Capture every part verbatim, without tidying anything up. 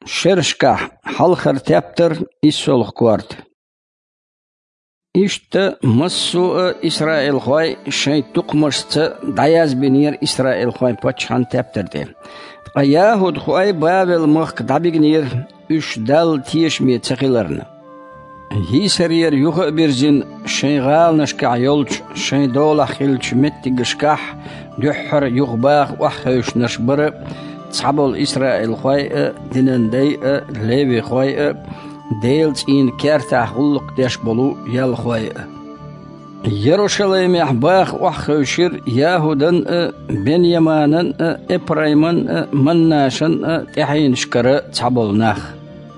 شرشكا حلخر تابتر إسولخ كوارت إشت مسو إسرائيل خوي شي تقمشت داياز بنير إسرائيل خوي باتشان تابتر دي ياهود خوي بابل مخ دابيغنير إش دال تيش مي تخيلرن هي سرير يوغ بيرزين شي غال نشكع يولش شي دولا خيلش متقشكح دحر يغباغ وحيش نشبر تصحبل إسرائيل خوي دينن دي ليبي خوي ديلت إن كارتا خلق داش بلو يال خوي يروشليم يحباخ وحيشير يهودن بنيامانن إبرايمن مناشن تحين شكرا تصحبل ناخ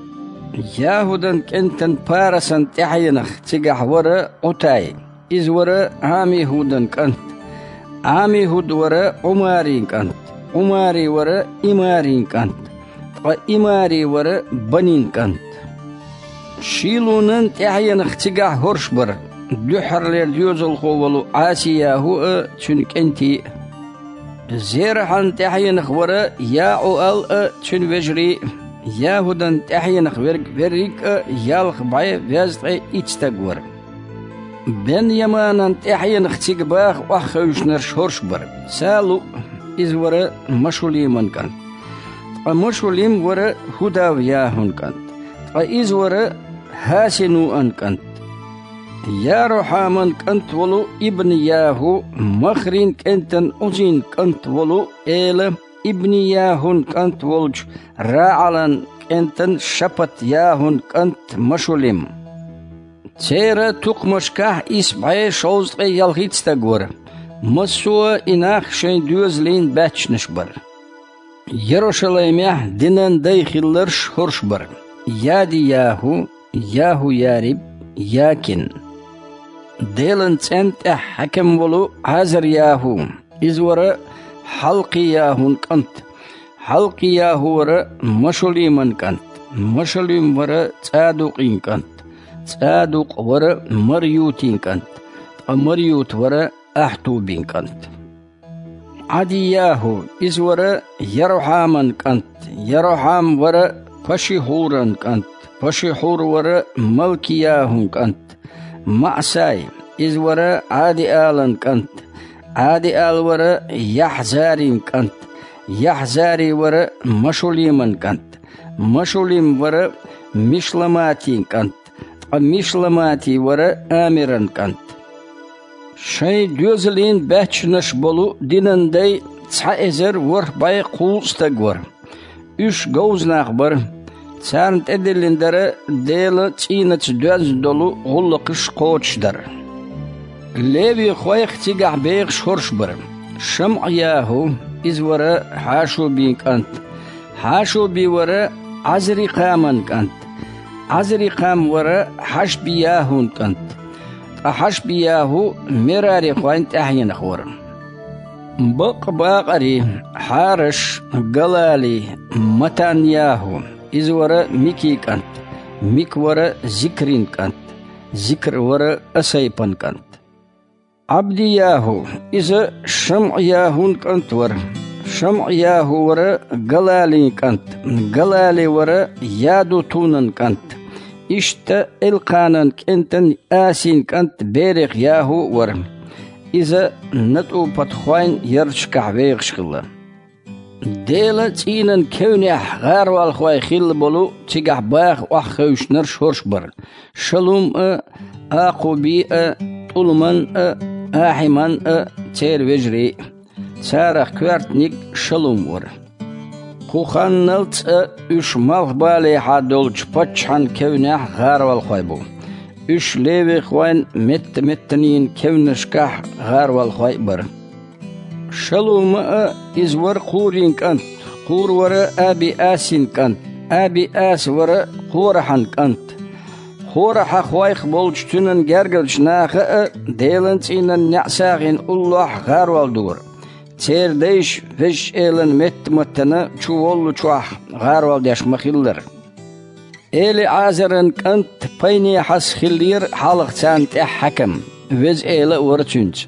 يهودن كنتن بارسن تحينخ تيجح ورا قتاي إز ورا عامي هودن كنت عامي هود ورا عمارين كنت عماري ورا إمارين كنت إماري ورا بنين كنت شيلونن تحينخ تيجح هرشبر دحر ليرجوزل خوولو عاسياهو تشن كنتي زيرحن تحينخ ورا ياعو ال تشن وجري يهودن تحينخ ورق ورق يالخ باي ويزطي إتستقور بن يمانن تحينخ تيقباخ وحخوشنر شورشبر سالو إز ورا مشوليمن كان مشوليم ورا هداو ياهن كان إز ورا هاسنو أن كان يا روحامن كنت ولو ابن ياهو مخرين كنتن أزين كنت ولو إيل ابن ياهون كنت ولج راعلن كنتن شبت ياهون كنت مشوليم تيرا تقمشكاه إسبعي شوزق يلغيت ستقور مسوا إناخ شين دوزلين باتش نشبر يروشليميح دينن دايخلرش هرشبر يادي ياهو ياهو يارب ياكن ديلن تنت حكم ولو عزر ياهو إزورا حلقي ياهون كنت حلقي ياهو ورا مشوليمن كنت مشوليم ورا تصادقين كنت تصادق ورا مريوتين كنت مريوت ورا أحتوبين كنت عدي ياهو إزورا يروحامن كنت يروحام ورا فشيحورن كنت فشيحور ورا ملكي ياهون كنت مأساي إز ورا عادي آلن كنت عادي آل ورا يحزارين كنت يحزاري ورا مشوليمن كنت مشوليم ورا مشلماتين كنت مشلماتي ورا آمرن كنت شي دوزلين باتشنش بلو دينن دي تسعيزر ور باي قوستقور إش غوز ناخبر سانت ادلندر ديل تينت دوز دولو غلقش قوتشدر ليبي خويخ تيقع بيغ شورشبر شمع ياهو إز ورا حاشو بينك أنت حاشو بي ورا عزري قامن كنت عزري قام ورا حش بياهون كنت حش بياهو مراري خوين تحين خور بق باقري حارش قلالي متان ياهو إز ورا ميكي كنت ميك ورا ذكرين كنت ذكر ورا أسيبن كنت عبدي ياهو إذا شمع ياهون كنت ورا شمع ياهو ورا قلالي كنت قلالي ورا يادو تونن كنت إشتا إلقانن كنتن آسين كنت بيريخ ياهو ورا إذا نتو بطخوين يرشكح بيغشكلا ديلا تينن كونيح غار والخواي خيل بلو تيقح باخ وحخوش نرش هرشبر شلوم اه آقو بي اه طولمن اه آحمن اه تير وجري سارخ كوارتنيك شلوم ور خوخان نلت اه اش مالخ بالي حادولج پچحن كونيح غار والخواي بو اش ليوي خوين مت متنين كونشكح غار والخواي بر شلوم إز ور قورين كنت قور ورا أبي آسين كنت أبي آس ورا قورحن كنت قورح خوايخ بولج تنن جرجلش ناخ ديلن تينن نعساغين الله غار والدور تير ديش فش إيلن مت متنا چوولو چوح غار والديش مخيلر إيلي عازرن كنت بيني حس خلير حالق تانت حكم وز إيلي ورتونت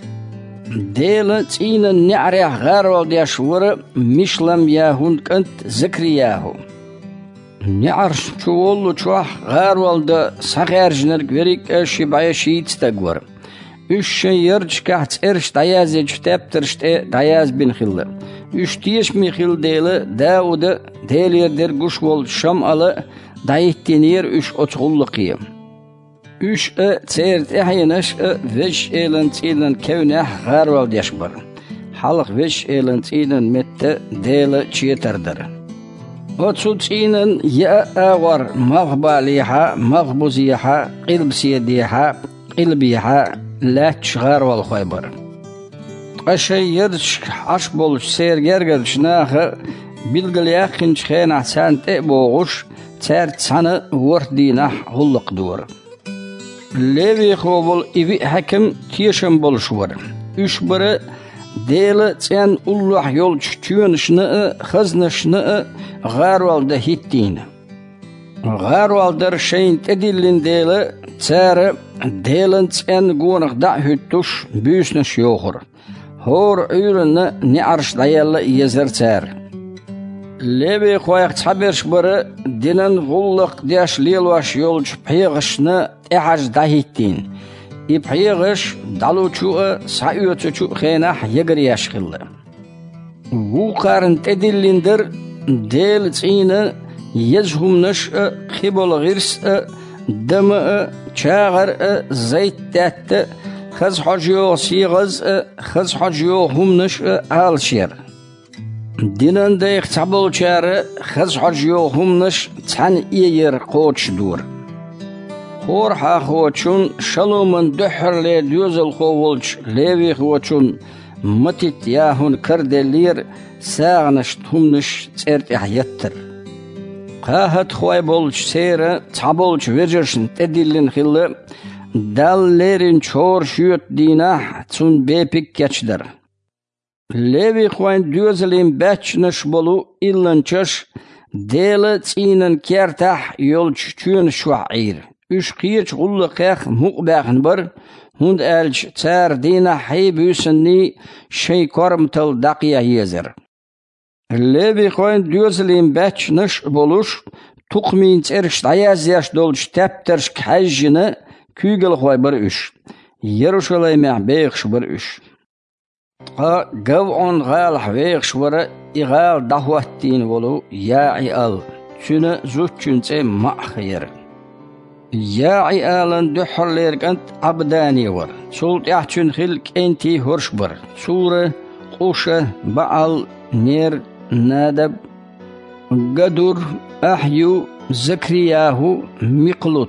ديل تين نعرح غار والديش ور مشلم ياهون كنت ذكر ياهو نعرش شوولو شوح غار والدا سغيرجنر غريك اشي بايشيت تغور üç şey yarış kaç erş dayaz ectep tırşte dayaz bin xilli. Üç tiyeş mi xil deyli Davud'ı deylerdir guş vol şam alı dayittenir üç oçgullıqı. Üç e çert ehaynaş e veş elin çilen kevneh garval yaşbar. Halıq veş elin çilen mette deyli çiyeterdir. Oçu çilen ya awar mağbaliha mağbuziha qilbsiyediha qilbiha لا تشغار والخيبر أشي يرش عش بولش سير جرجر شناخ بيلقل ياخن شخين عسان تقبوغش تار تسانة وردينح غلق دور ليبي خوبل إبي حكم تيشن بولشور إشبر ديل تسان الله يولش تيونشنا خزنشنا غاروال ده هيتين غاروال در شين تدلين ديل تار ديلنس ان غونغ دا هتوش بيسنش يوخر هور عيرن نعرش دايلا يزر تار لبي خويق تحبرش بر دينن غلق دياش ليلواش يولج بيغشنا احاج داهيتين يبيغش دالو چو سايوتو چو خيناح يغرياش خل وقارن تدلندر ديل تسينا يزهم نش خبل غيرس دم شاغر زيت تات خز حجيو سيغز خز حجيو هم نش آل شير دينان دايق تابل شار خز حجيو هم نش تان إير قوش دور خور ها خوچون شلومن دحر لي دوزل خوولش ليوي خوچون متت ياهون كردلير ساغنش هم نش تيرت احيتر قاهت خوي بولش سيرة تابولش ويرجرشن تدلين خلّة داللرين چور شوت ديناح تون بيبك كچدر ليوي خوين دوزلين بچنش بولو إلنچش ديلة تينن كيرتاح يولش چون شوعير üç qiyç غلّة قيخ مقباقن بر هند ألج تار ديناح حيبوسني شي كورمتل داقيا يزر لبي خوين دوزلين بچ نش بولوش تقمين ترش داياز ياش دولش تبترش كحجنا كيغل خوي بر اش يروشلايم بيخش بر اش قا قوعن غال حويخش ورا إغال دهواتين ولو ياعي ال تشنا زوتشن تي ما خير ياعي آلن دحر ليرقنت عبداني ور سولت يحچن خلق انتي هرش بر سورة قوشة بعل نير نادب قدر أحيو زكرياهو مقلوت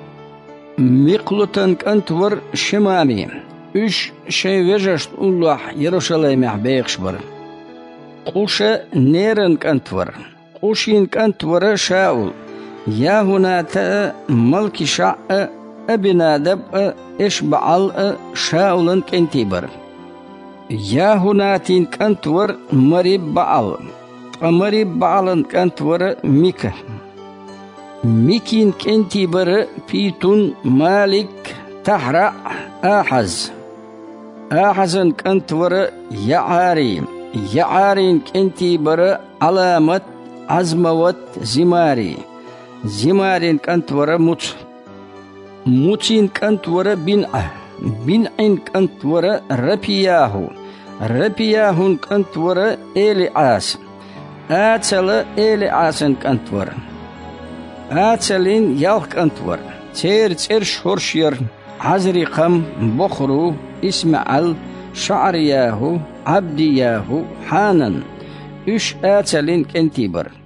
مقلوتن كنتور شمامي üç şey vejeşt Allah Yeruşalayim beyx bar قوشة نيرن كنتور قوشين كنتور شاول يا هنا تا ملك شاء أبي نادب إش بعل شاولن كنتيبر يا هنا تين كنتور مريب بعل مريب بعلن كنتور ميكا ميكين كنتيبر بيتون مالك تحرع آحز آحزن كنتور يعاري يعارين كنتيبر علامة عزموت زماري زمارين كنتور موت موتين كنتور بنعه بنعين كنتور ربياهو ربياهون كنتور إلي عاس آتل إلي عاسن كنتور آتلين يالك كنتور تير تير شورشير عزري قم بخرو إسماعيل شعرياهو عبدياهو حانن إش آتلين كنتيبر